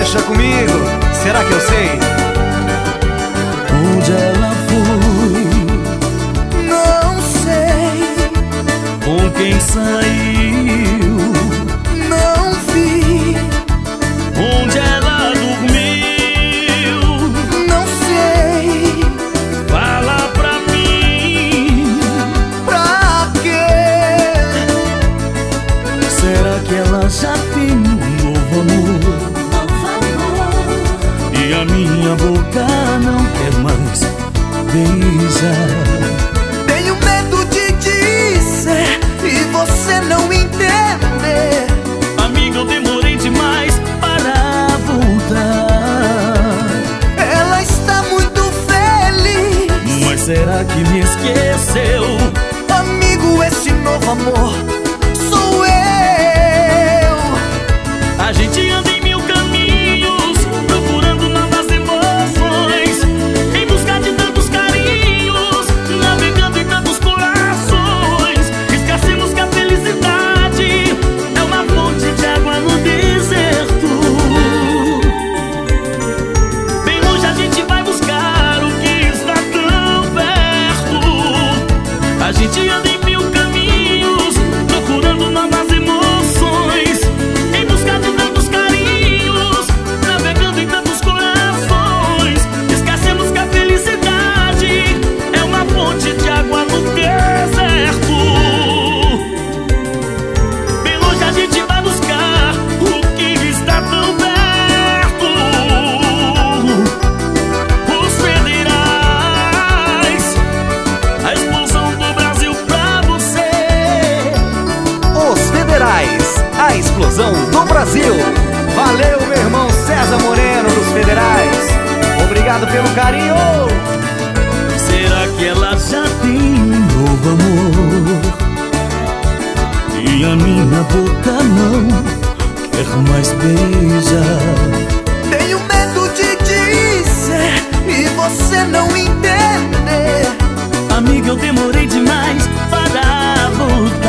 Deixa comigo, será que eu sei? Onde ela foi? Não sei. Com quem saiu? Não vi. Onde ela dormiu? Não sei. Fala pra mim. Pra quê? Será que ela já tem um novo amor? E a minha boca não quer mais beijar. Tenho medo de dizer e você não entender. Amiga, eu demorei demais para voltar. Ela está muito feliz. Mas será que me esqueceu? Amigo, esse novo amor sou eu. A gente anda em mil caminhos, procurando novas emoções, em busca de tantos carinhos, navegando em tantos corações. Esquecemos que a felicidade é uma fonte de água no deserto. Bem longe a gente vai buscar o que está tão perto. A gente anda em mil caminhos, procurando novas emoções, em busca de tantos carinhos, navegando em tantos corações. Esquecemos que a felicidade é uma fonte de água no deserto. Bem longe a gente vai buscar o que está tão perto. Os Federais, a explosão do Brasil pra você. Os Federais, a explosão do Brasil. Valeu, meu irmão César Moreno dos Federais. Obrigado pelo carinho. Será que ela já tem um novo amor? E a minha boca não quer mais beijar. Tenho medo de dizer e você não entender. Amiga, eu demorei demais para voltar.